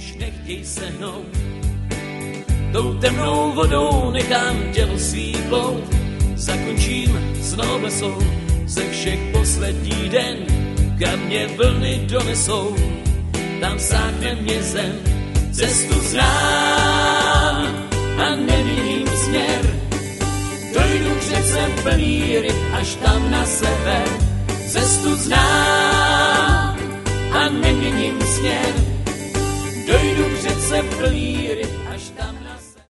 už nechtěj sehnout. Tou temnou vodou nechám tělo svíplout, zakončím s noblesou ze všech poslední den, kam mě vlny donesou, tam sáhne mě zem. Cestu znám a nevidím směr, dojdu k řece plný ryb až tam na sever. Cestu znám a neměním směr, dojdu k řece plný ryb